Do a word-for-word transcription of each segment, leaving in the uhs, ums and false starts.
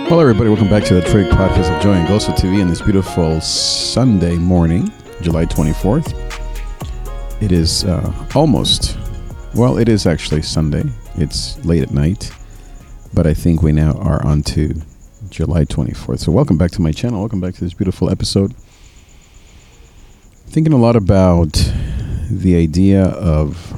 Hello, everybody. Welcome back to the Trig Podcast of Joy and Gospel T V on this beautiful Sunday morning, July twenty-fourth. It is uh, almost, well, it is actually Sunday. It's late at night, but I think we now are on to July twenty-fourth. So welcome back to my channel. Welcome back to this beautiful episode. Thinking a lot about the idea of,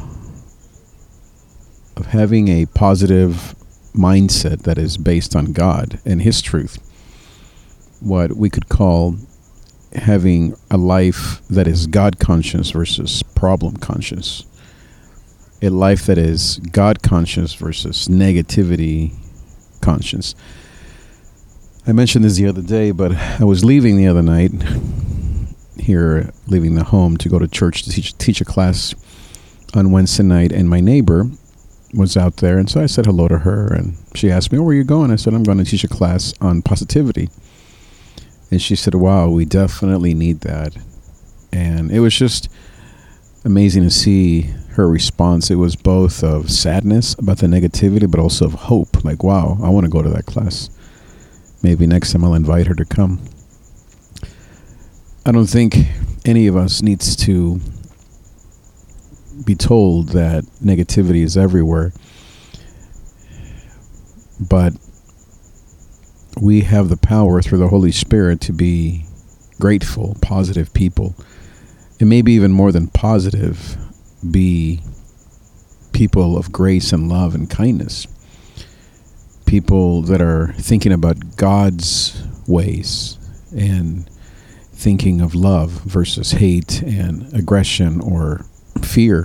of having a positive mindset that is based on God and His truth. What we could call having a life that is God conscious versus problem conscious. A life that is God conscious versus negativity conscious. I mentioned this the other day, but I was leaving the other night here, leaving the home to go to church to teach, teach a class on Wednesday night, and my neighbor was out there, and so I said hello to her, and she asked me, "Oh, where are you going?" I said, "I'm going to teach a class on positivity." And she said, "Wow, we definitely need that." And it was just amazing to see her response. It was both of sadness about the negativity, but also of hope. Like, wow, I want to go to that class. Maybe next time I'll invite her to come. I don't think any of us needs to be told that negativity is everywhere, but we have the power through the Holy Spirit to be grateful, positive people, and maybe even more than positive, be people of grace and love and kindness, people that are thinking about God's ways and thinking of love versus hate and aggression or fear.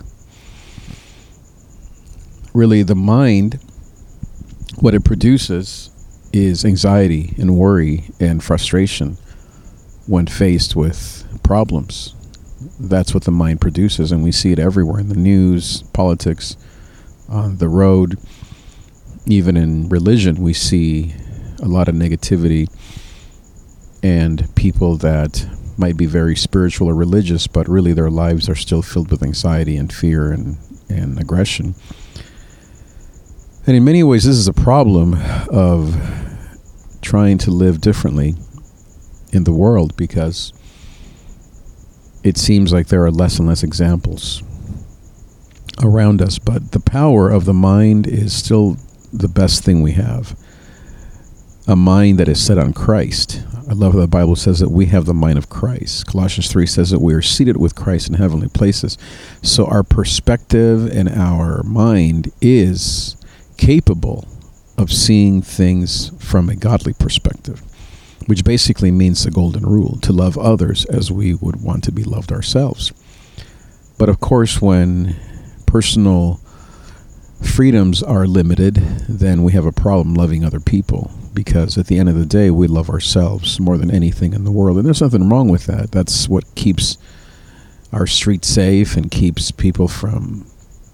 Really, the mind, what it produces is anxiety and worry and frustration when faced with problems. That's what the mind produces, and we see it everywhere in the news, politics, on the road, even in religion. We see a lot of negativity and people that might be very spiritual or religious, but really their lives are still filled with anxiety and fear and, and aggression. And in many ways, this is a problem of trying to live differently in the world, because it seems like there are less and less examples around us. But the power of the mind is still the best thing we have. A mind that is set on Christ. I love how the Bible says that we have the mind of Christ. Colossians three says that we are seated with Christ in heavenly places. So our perspective and our mind is capable of seeing things from a godly perspective, which basically means the golden rule, to love others as we would want to be loved ourselves. But of course, when personal freedoms are limited, then we have a problem loving other people, because at the end of the day, we love ourselves more than anything in the world. And there's nothing wrong with that. That's what keeps our streets safe and keeps people from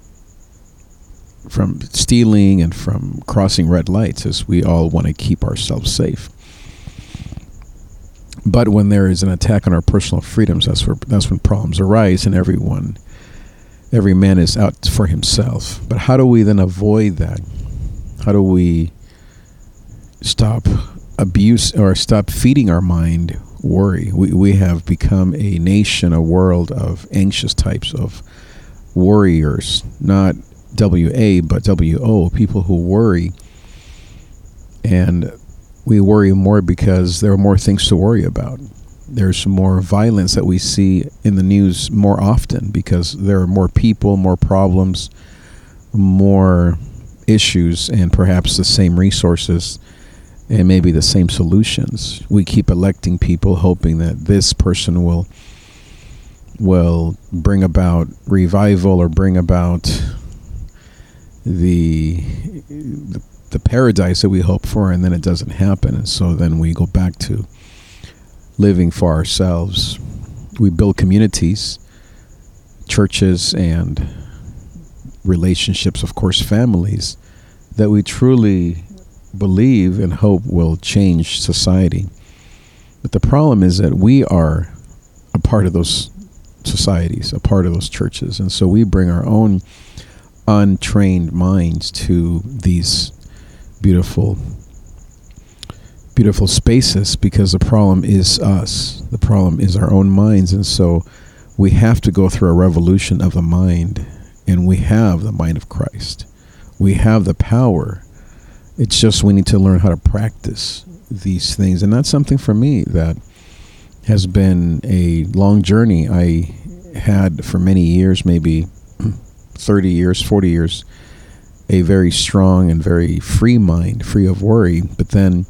from stealing and from crossing red lights, as we all want to keep ourselves safe. But when there is an attack on our personal freedoms, that's where that's when problems arise, and everyone every man is out for himself. But how do we then avoid that? How do we stop abuse or stop feeding our mind worry? We we have become a nation, a world of anxious types of worriers, not W A, but W O, people who worry. And we worry more because there are more things to worry about. There's more violence that we see in the news more often because there are more people, more problems, more issues, and perhaps the same resources and maybe the same solutions. We keep electing people hoping that this person will will bring about revival or bring about the, the the paradise that we hope for, and then it doesn't happen. And so then we go back to living for ourselves. We build communities, churches, and relationships, of course, families, that we truly believe and hope will change society. But the problem is that we are a part of those societies, a part of those churches. And so we bring our own untrained minds to these beautiful beautiful spaces, because the problem is us. The problem is our own minds. And so we have to go through a revolution of the mind, and we have the mind of Christ. We have the power. It's just we need to learn how to practice these things. And that's something for me that has been a long journey. I had for many years, maybe thirty years, forty years, a very strong and very free mind, free of worry. But then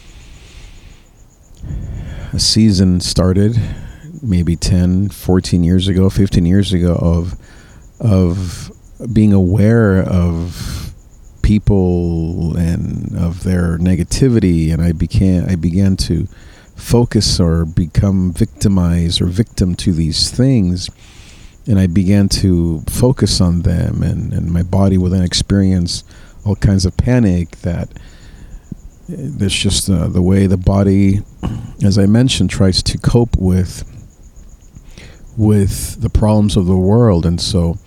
a season started maybe ten, fourteen years ago, fifteen years ago of of being aware of people and of their negativity, and I began I began to focus or become victimized or victim to these things, and I began to focus on them, and, and my body would then experience all kinds of panic. That there's just uh, the way the body, as I mentioned, tries to cope with with the problems of the world. And so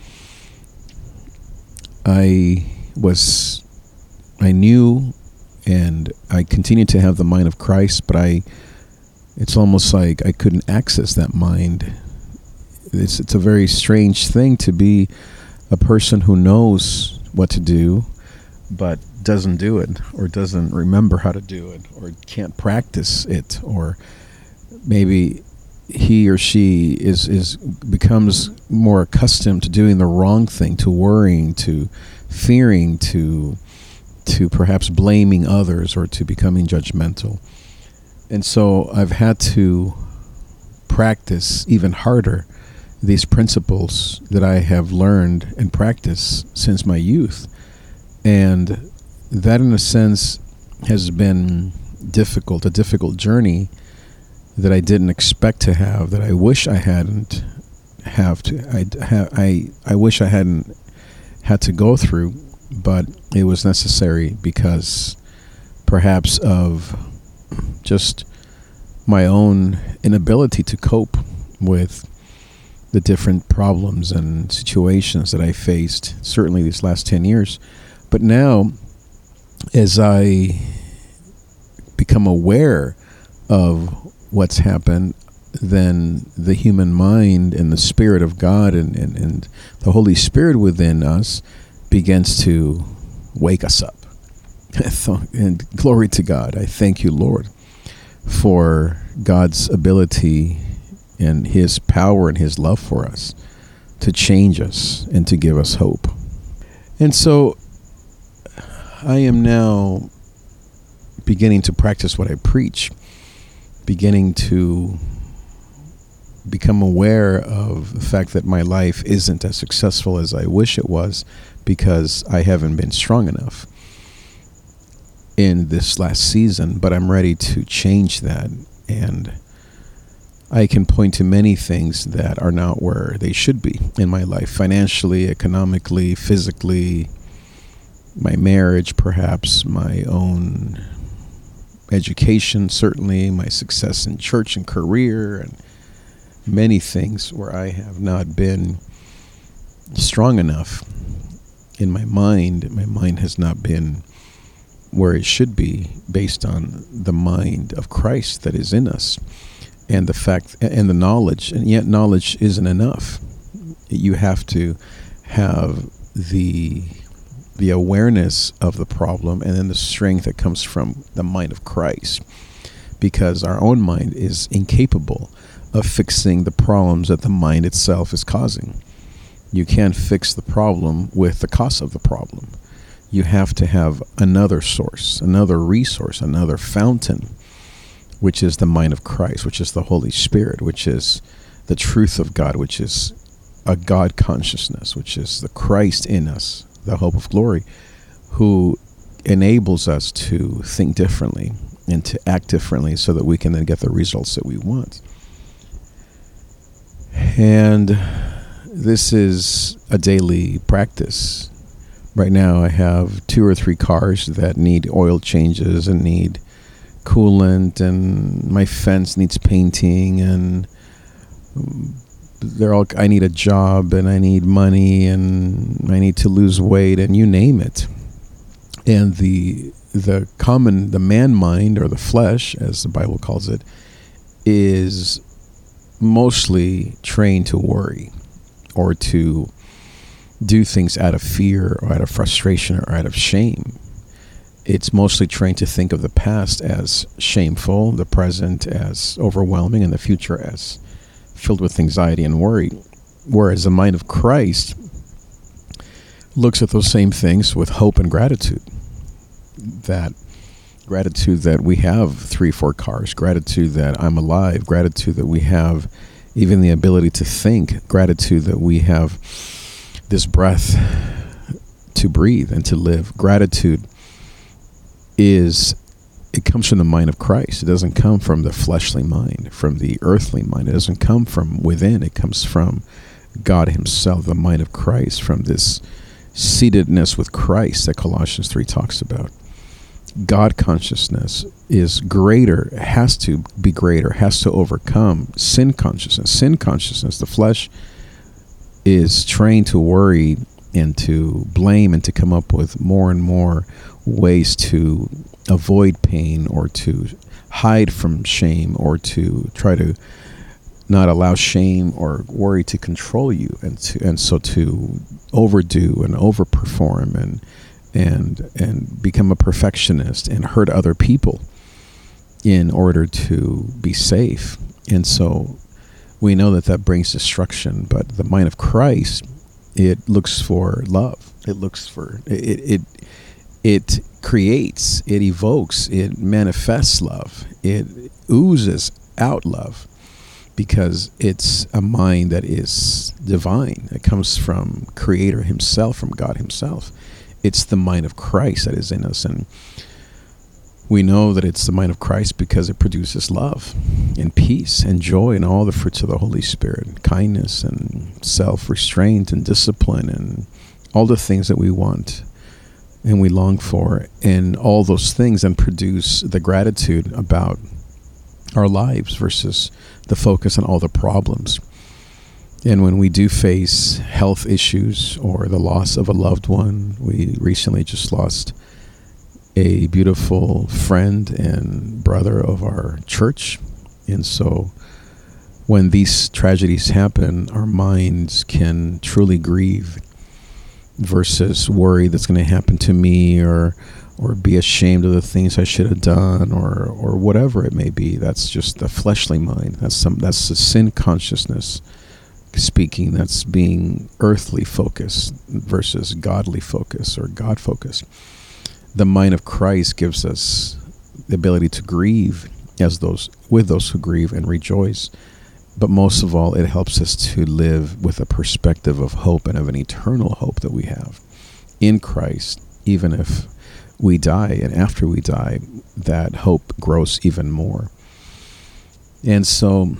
I was, I knew, and I continued to have the mind of Christ, but I, it's almost like I couldn't access that mind. It's it's a very strange thing to be a person who knows what to do, but doesn't do it, or doesn't remember how to do it, or can't practice it, or maybe he or she is is becomes more accustomed to doing the wrong thing, to worrying, to fearing, to to perhaps blaming others, or to becoming judgmental. And so I've had to practice even harder these principles that I have learned and practiced since my youth. And that, in a sense, has been difficult, a difficult journey that I didn't expect to have, that I wish I hadn't have to, I, I, I wish I hadn't had to go through, but it was necessary because perhaps of just my own inability to cope with the different problems and situations that I faced, certainly these last ten years. But now, as I become aware of what's happened, then the human mind and the Spirit of God and, and, and the Holy Spirit within us begins to wake us up. And glory to God. I thank you, Lord, for God's ability and His power and His love for us to change us and to give us hope. And so I am now beginning to practice what I preach, beginning to become aware of the fact that my life isn't as successful as I wish it was because I haven't been strong enough in this last season, but I'm ready to change that. And I can point to many things that are not where they should be in my life, financially, economically, physically, my marriage, perhaps my own education, certainly my success in church and career, and many things where I have not been strong enough in my mind. My mind has not been where it should be based on the mind of Christ that is in us, and the fact and the knowledge. And yet knowledge isn't enough. You have to have the the awareness of the problem, and then the strength that comes from the mind of Christ, because our own mind is incapable of fixing the problems that the mind itself is causing. You can't fix the problem with the cause of the problem. You have to have another source, another resource, another fountain, which is the mind of Christ, which is the Holy Spirit, which is the truth of God, which is a God consciousness, which is the Christ in us, the hope of glory, who enables us to think differently and to act differently so that we can then get the results that we want. And this is a daily practice. Right now I have two or three cars that need oil changes and need coolant, and my fence needs painting, and they're all, I need a job, and I need money, and I need to lose weight, and you name it. And the the common, the man mind, or the flesh, as the Bible calls it, is mostly trained to worry or to do things out of fear or out of frustration or out of shame. It's mostly trained to think of the past as shameful, the present as overwhelming, and the future as filled with anxiety and worry. Whereas the mind of Christ looks at those same things with hope and gratitude. That gratitude that we have three, four cars, gratitude that I'm alive, gratitude that we have even the ability to think, gratitude that we have this breath to breathe and to live. Gratitude is, it comes from the mind of Christ. It doesn't come from the fleshly mind, from the earthly mind. It doesn't come from within. It comes from God himself, the mind of Christ, from this seatedness with Christ that Colossians three talks about. God consciousness is greater, has to be greater, has to overcome sin consciousness. Sin consciousness, the flesh is trained to worry and to blame and to come up with more and more ways to avoid pain or to hide from shame or to try to not allow shame or worry to control you, and to and so to overdo and overperform and and and become a perfectionist and hurt other people in order to be safe. And so we know that that brings destruction, but the mind of Christ, it looks for love. It looks for, it, it, it creates, it evokes, it manifests love. It oozes out love because it's a mind that is divine. It comes from Creator himself, from God himself. It's the mind of Christ that is in us. And we know that it's the mind of Christ because it produces love and peace and joy and all the fruits of the Holy Spirit, kindness and self-restraint and discipline and all the things that we want and we long for. And all those things then produce the gratitude about our lives versus the focus on all the problems. And when we do face health issues or the loss of a loved one, we recently just lost a beautiful friend and brother of our church. And so when these tragedies happen, our minds can truly grieve versus worry that's going to happen to me or or be ashamed of the things I should have done or or whatever it may be. That's just the fleshly mind. That's some that's the sin consciousness speaking. That's being earthly focused versus godly focus or God focused. The mind of Christ gives us the ability to grieve as those with those who grieve and rejoice. But most of all, it helps us to live with a perspective of hope and of an eternal hope that we have in Christ. Even if we die, and after we die, that hope grows even more. And so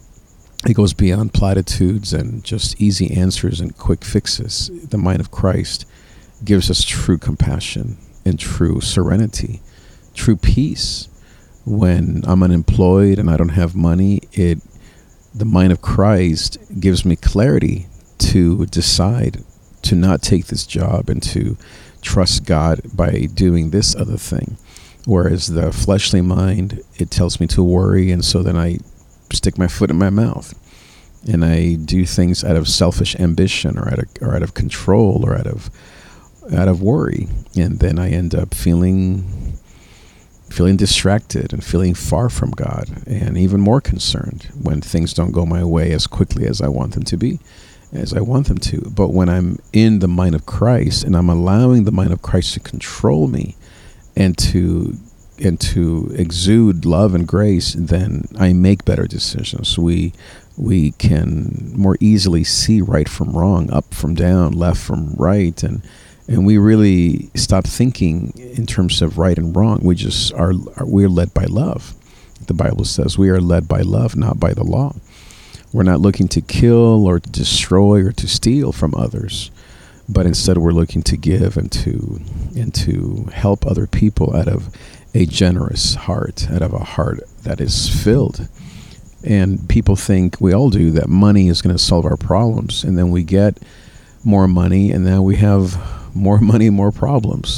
it goes beyond platitudes and just easy answers and quick fixes. The mind of Christ gives us true compassion and true serenity, true peace. When I'm unemployed and I don't have money, it the mind of Christ gives me clarity to decide to not take this job and to trust God by doing this other thing. Whereas the fleshly mind, it tells me to worry, and so then I stick my foot in my mouth and I do things out of selfish ambition or out of or out of control or out of out of worry, and then I end up feeling feeling distracted and feeling far from God, and even more concerned when things don't go my way as quickly as I want them to be, as I want them to. But when I'm in the mind of Christ and I'm allowing the mind of Christ to control me and to and to exude love and grace, then I make better decisions. We we can more easily see right from wrong, up from down, left from right, and And we really stop thinking in terms of right and wrong. We just are, are we're led by love. The Bible says we are led by love, not by the law. We're not looking to kill or to destroy or to steal from others, but instead we're looking to give and to and to help other people out of a generous heart, out of a heart that is filled. And people think, we all do, that money is going to solve our problems, and then we get more money, and now we have more money, more problems.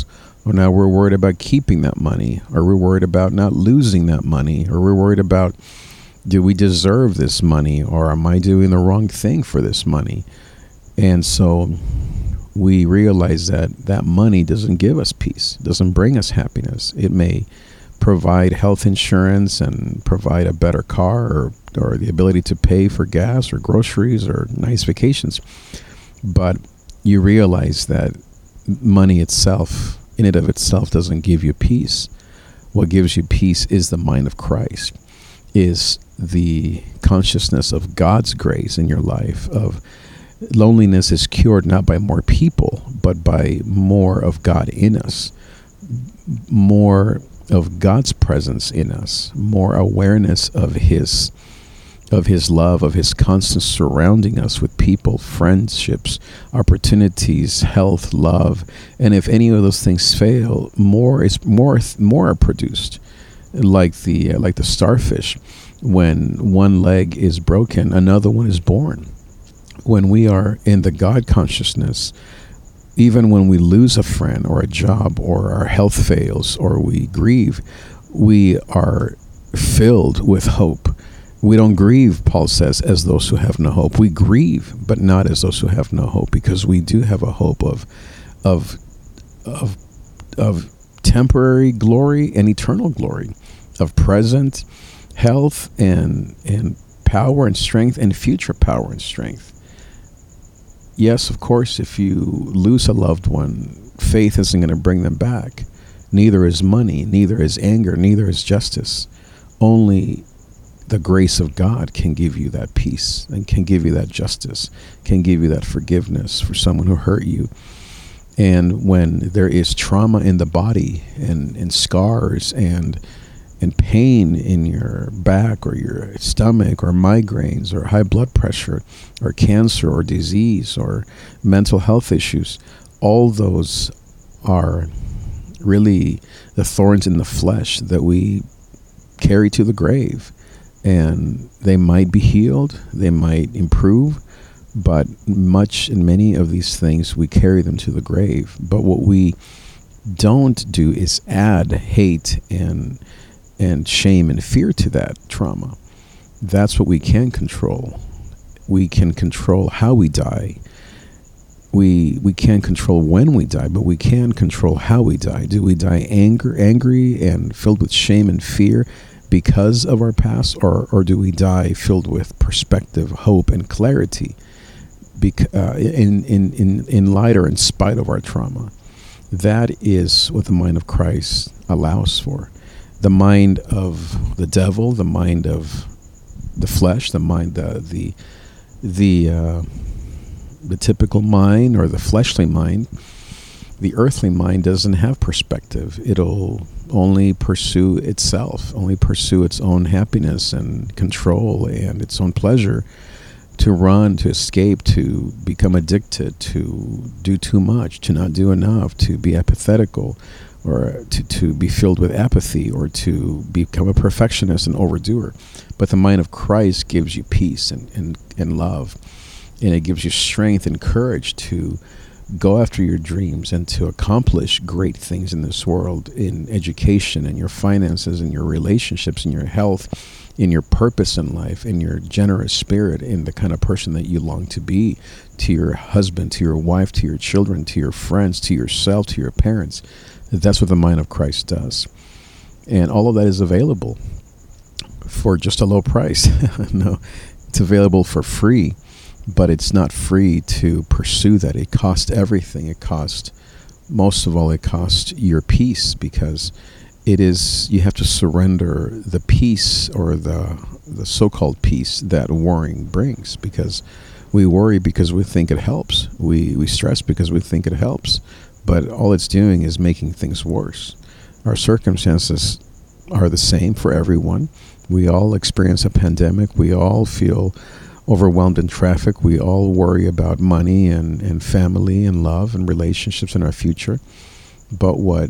Or now we're worried about keeping that money, or we're worried about not losing that money, or we're worried about, do we deserve this money, or am I doing the wrong thing for this money? And so we realize that that money doesn't give us peace, doesn't bring us happiness. It may provide health insurance and provide a better car, or, or the ability to pay for gas or groceries or nice vacations. But you realize that money itself, in and of itself, doesn't give you peace. What gives you peace is the mind of Christ, is the consciousness of God's grace in your life. Of loneliness is cured not by more people, but by more of God in us, more of God's presence in us, more awareness of his of his love, of his constant surrounding us with people, friendships, opportunities, health, love. And if any of those things fail, more is more more are produced, like the uh, like the starfish. When one leg is broken, another one is born. When we are in the God consciousness, even when we lose a friend or a job, or our health fails, or we grieve, we are filled with hope. We don't grieve, Paul says, as those who have no hope. We grieve, but not as those who have no hope, because we do have a hope of of of of temporary glory and eternal glory, of present health and and power and strength, and future power and strength. Yes, of course, if you lose a loved one, faith isn't going to bring them back. Neither is money, neither is anger, neither is justice. Only the grace of God can give you that peace, and can give you that justice, can give you that forgiveness for someone who hurt you. And when there is trauma in the body, and, and scars and and pain in your back or your stomach, or migraines, or high blood pressure, or cancer, or disease, or mental health issues, all those are really the thorns in the flesh that we carry to the grave. And they might be healed, they might improve, but much in many of these things, we carry them to the grave. But what we don't do is add hate and and shame and fear to that trauma. That's what we can control. We can control how we die. We we can't control when we die, but we can control how we die. Do we die anger, angry and filled with shame and fear because of our past, or or do we die filled with perspective, hope, and clarity, bec- uh, in, in, in, in light or in spite of our trauma? That is what the mind of Christ allows for. The mind of the devil, the mind of the flesh, the mind, uh, the the uh, the typical mind, or the fleshly mind, the earthly mind doesn't have perspective. It'll only pursue itself, only pursue its own happiness and control and its own pleasure, to run, to escape, to become addicted, to do too much, to not do enough, to be apathetical, or to, to be filled with apathy, or to become a perfectionist and overdoer. But the mind of Christ gives you peace and, and, and love, and it gives you strength and courage to go after your dreams and to accomplish great things in this world, in education, in your finances, in your relationships, in your health, in your purpose in life, in your generous spirit, in the kind of person that you long to be, to your husband, to your wife, to your children, to your friends, to yourself, to your parents. That's what the mind of Christ does. And all of that is available for just a low price. No, it's available for free, but it's not free to pursue that. It costs everything. It costs, most of all, it costs your peace, because it is, you have to surrender the peace, or the the so-called peace that worrying brings, because we worry because we think it helps. We we stress because we think it helps. But all it's doing is making things worse. Our circumstances are the same for everyone. We all experience a pandemic. We all feel overwhelmed in traffic. We all worry about money and, and family and love and relationships in our future. But what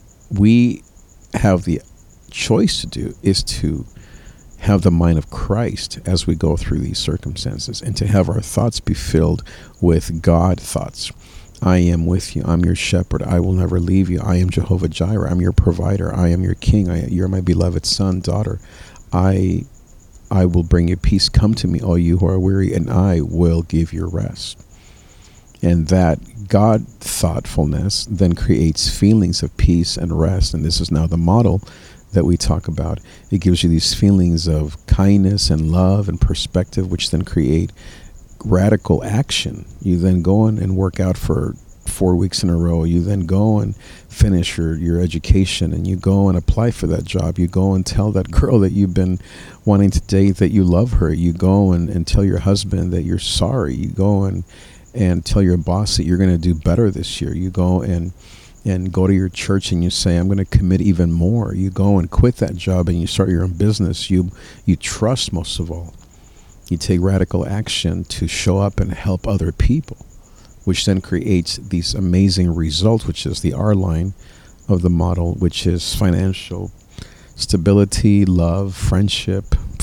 we have the choice to do is to have the mind of Christ as we go through these circumstances, and to have our thoughts be filled with God thoughts, I am with you. I'm your shepherd. I will never leave you. I am Jehovah Jireh. I'm your provider. I am your king. I, you're my beloved son, daughter. I I will bring you peace. Come to me, all you who are weary, and I will give you rest. And that God thoughtfulness then creates feelings of peace and rest. And this is now the model that we talk about. It gives you these feelings of kindness and love and perspective, which then create radical action. You then go on and work out for four weeks in a row. You then go and finish your, your education, and you go and apply for that job. You go and tell that girl that you've been wanting to date that you love her. You go and, and tell your husband that you're sorry. You go and and tell your boss that you're going to do better this year. You go and and go to your church and you say, I'm going to commit even more. You go and quit that job and you start your own business. You you trust most of all. You take radical action to show up and help other people, which then creates these amazing results, which is the R line of the model, which is financial stability, love, friendship,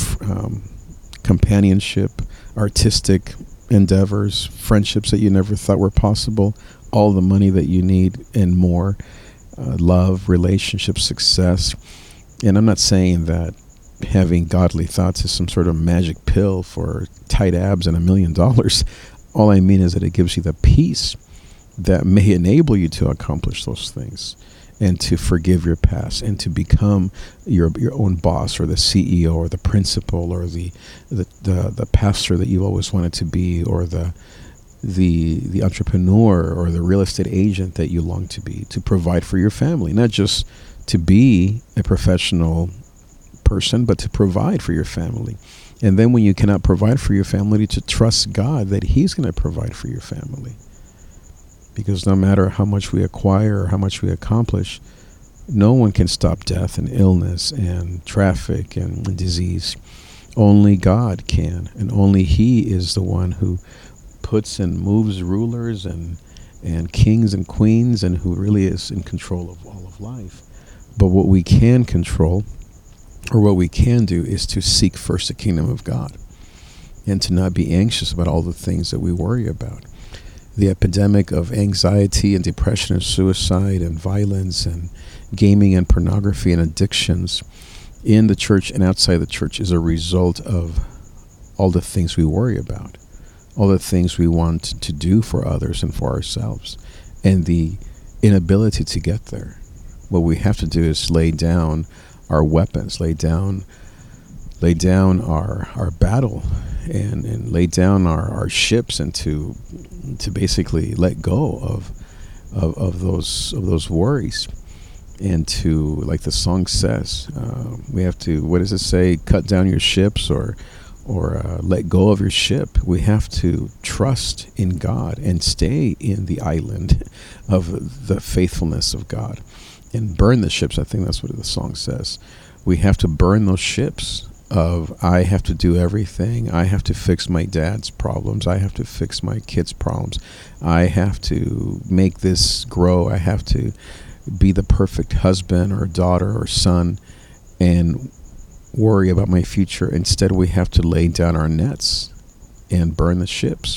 um, companionship, artistic endeavors, friendships that you never thought were possible, all the money that you need and more, uh, love, relationship, success. And I'm not saying that having godly thoughts is some sort of magic pill for tight abs and a million dollars. All I mean is that it gives you the peace that may enable you to accomplish those things and to forgive your past and to become your your own boss or the C E O or the principal or the the, the, the pastor that you always wanted to be, or the the the entrepreneur or the real estate agent that you long to be, to provide for your family, not just to be a professional person, but to provide for your family. And then when you cannot provide for your family, to trust God that He's going to provide for your family. Because no matter how much we acquire or how much we accomplish, no one can stop death and illness and traffic and disease. Only God can, and only He is the one who puts and moves rulers and and kings and queens, and who really is in control of all of life. But what we can control, or what we can do, is to seek first the kingdom of God and to not be anxious about all the things that we worry about. The epidemic of anxiety and depression and suicide and violence and gaming and pornography and addictions in the church and outside the church is a result of all the things we worry about, all the things we want to do for others and for ourselves, and the inability to get there. What we have to do is lay down our weapons, lay down lay down our our battle and, and lay down our, our ships, and to to basically let go of, of of those of those worries, and to, like the song says, uh, we have to, what does it say, cut down your ships, or or uh, let go of your ship. We have to trust in God and stay in the island of the faithfulness of God and burn the ships. I think that's what the song says. We have to burn those ships of, I have to do everything. I have to fix my dad's problems. I have to fix my kids' problems. I have to make this grow. I have to be the perfect husband or daughter or son and worry about my future. Instead, we have to lay down our nets and burn the ships.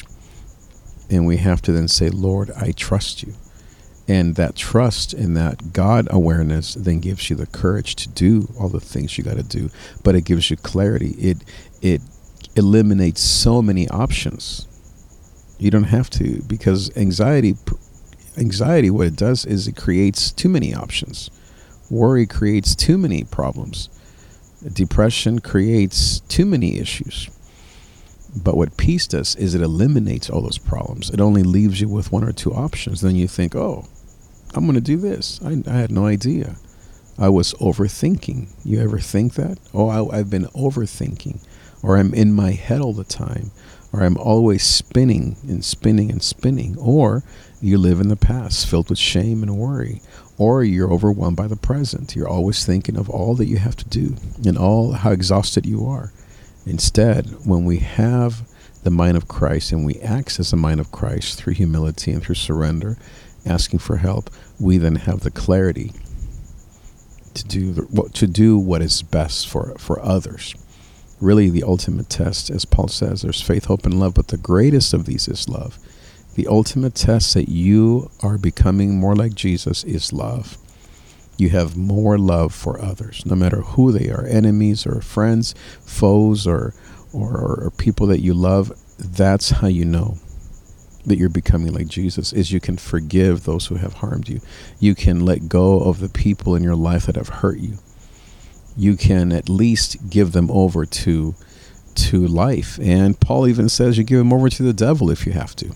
And we have to then say, Lord, I trust you. And that trust and that God awareness then gives you the courage to do all the things you got to do. But it gives you clarity. It it eliminates so many options. You don't have to, because anxiety, anxiety, what it does is it creates too many options. Worry creates too many problems. Depression creates too many issues. But what peace does is it eliminates all those problems. It only leaves you with one or two options. Then you think, oh, I'm going to do this. I, I had no idea. I was overthinking. You ever think that? Oh, I, I've been overthinking. Or I'm in my head all the time. Or I'm always spinning and spinning and spinning. Or you live in the past filled with shame and worry. Or you're overwhelmed by the present. You're always thinking of all that you have to do and all how exhausted you are. Instead, when we have the mind of Christ and we access the mind of Christ through humility and through surrender, asking for help, we then have the clarity to do the, to do what is best for, for others. Really, the ultimate test, as Paul says, there's faith, hope, and love, but the greatest of these is love. The ultimate test that you are becoming more like Jesus is love. You have more love for others, no matter who they are, enemies or friends, foes, or, or, or people that you love. That's how you know that you're becoming like Jesus, is you can forgive those who have harmed you. You can let go of the people in your life that have hurt you. You can at least give them over to to life. And Paul even says you give them over to the devil if you have to.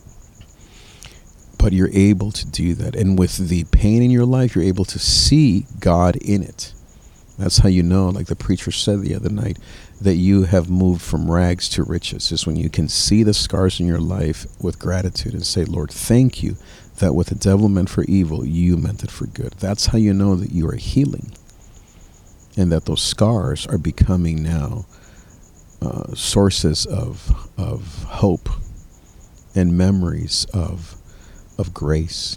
But you're able to do that. And with the pain in your life, you're able to see God in it. That's how you know, like the preacher said the other night, that you have moved from rags to riches, is when you can see the scars in your life with gratitude and say, Lord, thank you that what the devil meant for evil, you meant it for good. That's how you know that you are healing, and that those scars are becoming now uh, sources of of hope and memories of of grace.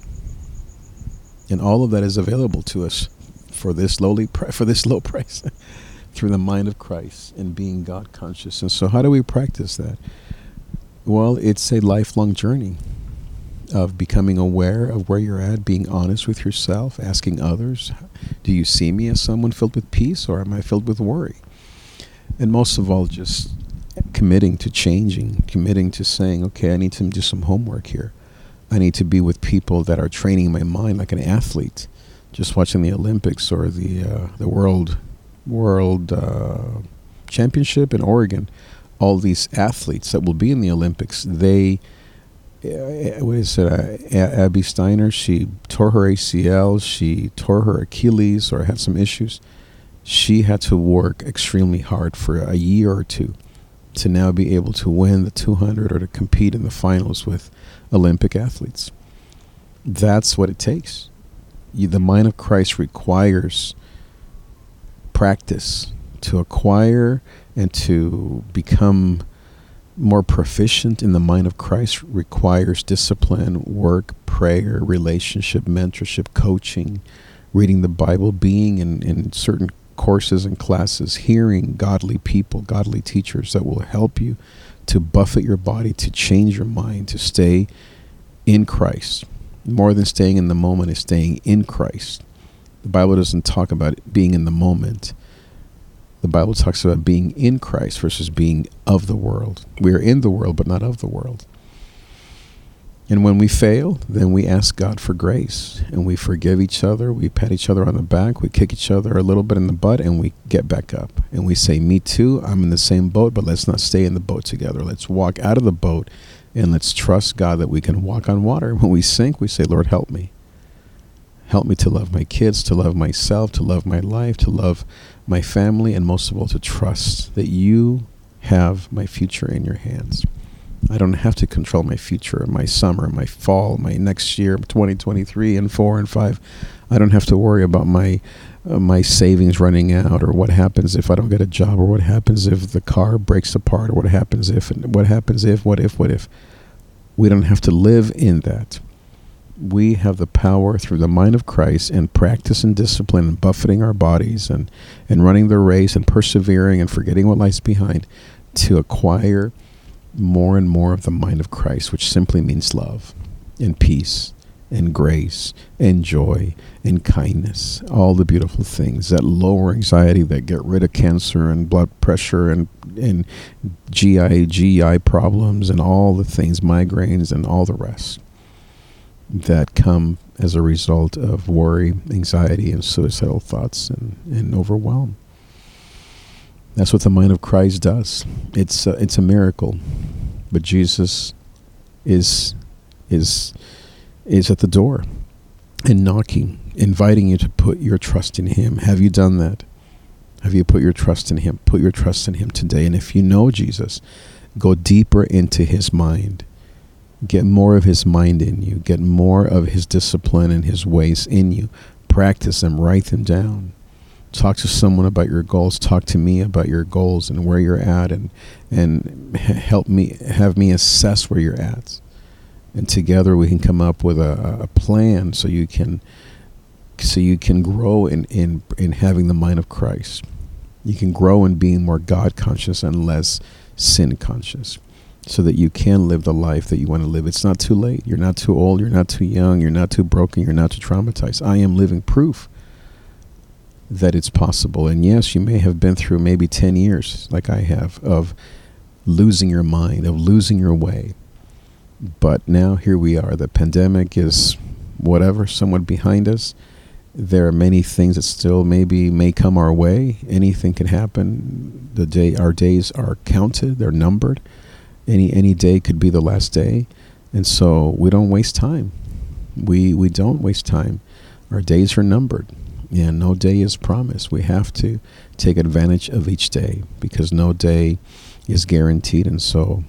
And all of that is available to us for this lowly pri- for this low price through the mind of Christ and being God conscious. And so how do we practice that? Well, it's a lifelong journey of becoming aware of where you're at, being honest with yourself, asking others, do you see me as someone filled with peace, or am I filled with worry? And most of all, just committing to changing, committing to saying, okay, I need to do some homework here. I need to be with people that are training my mind like an athlete. Just watching the Olympics or the uh, the World World uh, Championship in Oregon, all these athletes that will be in the Olympics, they, uh, what is it, uh, Abby Steiner, she tore her A C L, she tore her Achilles or had some issues. She had to work extremely hard for a year or two to now be able to win the two hundred or to compete in the finals with Olympic athletes. That's what it takes. You, the mind of Christ requires practice to acquire and to become more proficient in the mind of Christ. Requires discipline, work, prayer, relationship, mentorship, coaching, reading the Bible, being in, in certain courses and classes, hearing godly people, godly teachers that will help you to buffet your body, to change your mind, to stay in Christ. More than staying in the moment is staying in Christ. The Bible doesn't talk about being in the moment. The Bible talks about being in Christ versus being of the world. We are in the world, but not of the world. And when we fail, then we ask God for grace, and we forgive each other. We pat each other on the back. We kick each other a little bit in the butt, and we get back up. And we say, me too, I'm in the same boat, but let's not stay in the boat together. Let's walk out of the boat, and let's trust God that we can walk on water. When we sink, we say, Lord, help me. Help me to love my kids, to love myself, to love my life, to love my family, and most of all, to trust that you have my future in your hands. I don't have to control my future, my summer, my fall, my next year, twenty twenty-three and four and five. I don't have to worry about my uh, my savings running out, or what happens if I don't get a job, or what happens if the car breaks apart, or what happens if, what happens if, what if, what if. We don't have to live in that. We have the power through the mind of Christ and practice and discipline and buffeting our bodies and, and running the race and persevering and forgetting what lies behind to acquire more and more of the mind of Christ, which simply means love and peace and grace and joy and kindness, all the beautiful things that lower anxiety, that get rid of cancer and blood pressure and and G I G I problems and all the things, migraines and all the rest that come as a result of worry, anxiety, and suicidal thoughts and, and overwhelm. That's what the mind of Christ does. It's uh, it's a miracle, but Jesus is is is at the door and knocking, inviting you to put your trust in Him. Have you done that? Have you put your trust in Him? Put your trust in Him today. And if you know Jesus, go deeper into His mind. Get more of His mind in you. Get more of His discipline and His ways in you. Practice them. Write them down. Talk to someone about your goals. Talk to me about your goals and where you're at, and and help me, have me assess where you're at. And together we can come up with a, a plan so you can so you can grow in, in, in having the mind of Christ. You can grow in being more God conscious and less sin conscious. so that you can live the life that you want to live. It's not too late. You're not too old. You're not too young. You're not too broken. You're not too traumatized. I am living proof that it's possible. And yes, you may have been through maybe ten years, like I have, of losing your mind, of losing your way. But now here we are. The pandemic is whatever, somewhat behind us. There are many things that still maybe may come our way. Anything can happen. The day, our days are counted. They're numbered. Any any day could be the last day. And so we don't waste time. We we don't waste time. Our days are numbered. And no day is promised. We have to take advantage of each day because no day is guaranteed. And so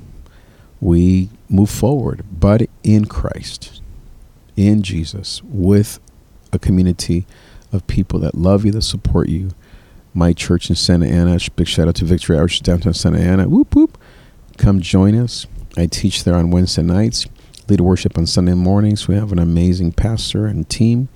we move forward, but in Christ, in Jesus, with a community of people that love you, that support you. My church in Santa Ana, big shout out to Victory Outreach downtown Santa Ana. Whoop, whoop. Come join us. I teach there on Wednesday nights, lead worship on Sunday mornings. We have an amazing pastor and team,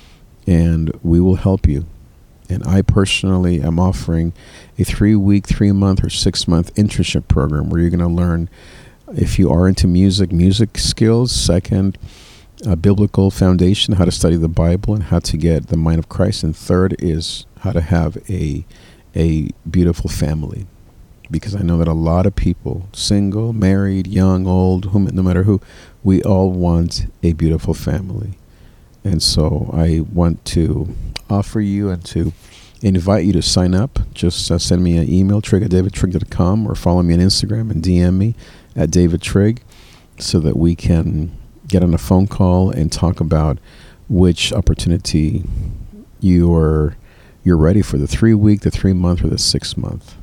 and we will help you. And I personally am offering a three-week, three-month, or six-month internship program where you're going to learn, if you are into music, music skills. Second, a biblical foundation, how to study the Bible and how to get the mind of Christ. And third is how to have a a beautiful family. Because I know that a lot of people, single, married, young, old, whom, no matter who, we all want a beautiful family. And so I want to offer you and to invite you to sign up. Just uh, send me an email, trig at david trigg dot com, or follow me on Instagram and D M me at David Trigg, so that we can get on a phone call and talk about which opportunity you're you're ready for, the three week, the three month, or the six month.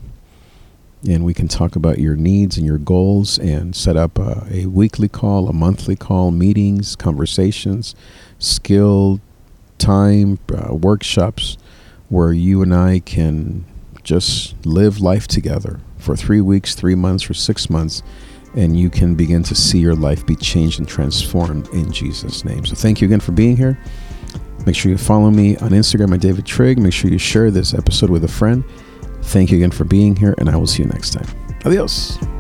And we can talk about your needs and your goals and set up a, a weekly call, a monthly call, meetings, conversations, skill, time, uh, workshops, where you and I can just live life together for three weeks, three months, or six months. And you can begin to see your life be changed and transformed in Jesus' name. So thank you again for being here. Make sure you follow me on Instagram at David Trigg. Make sure you share this episode with a friend. Thank you again for being here, and I will see you next time. Adios.